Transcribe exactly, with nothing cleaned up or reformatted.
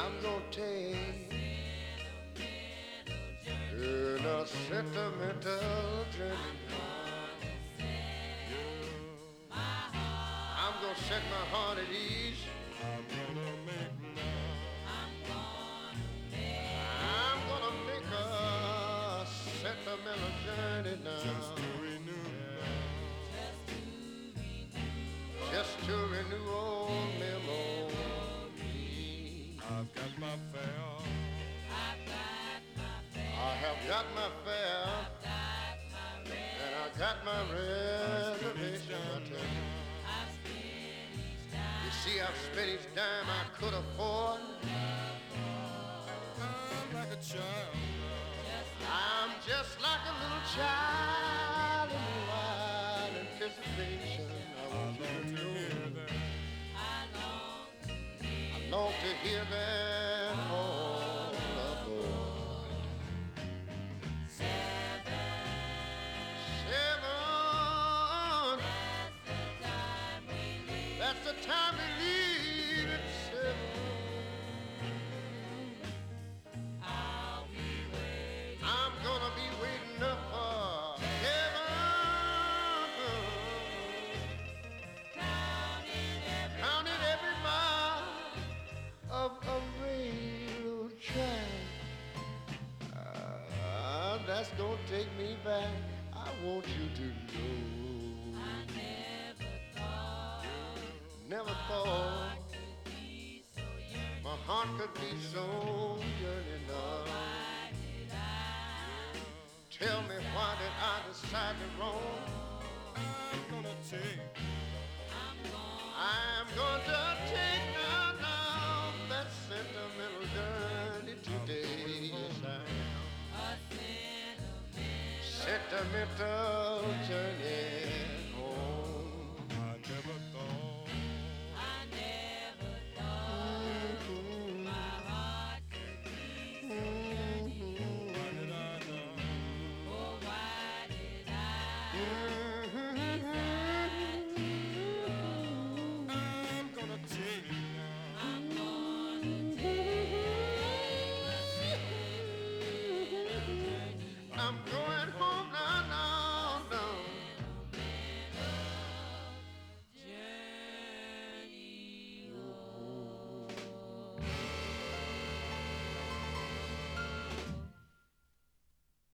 I'm gonna take in a sentimental journey. I'm gonna set my heart at ease. I'm gonna make I'm gonna make a sentimental journey now. Just to renew, just to renew old memories. I've got my fare. I have got my fare, and I got my reservation. I tell you. You see, I've spent each dime I could afford. I'm like a child. I'm just like a little child in wild anticipation. I want you to hear that. I long to hear that all aboard. That's the time we leave at seven. I'll be waiting. I'm gonna be waiting up for heaven. Counting every, Counting every mile of a railroad track. Uh, that's gonna take me back. I want you to know. Never thought my heart could be so yearning now. Tell me, why did I decide to roam? I'm gonna take I'm gonna take now, now that sentimental journey today. Yes, I am. Sentimental journey home. I never thought why did I know? Oh, why did I?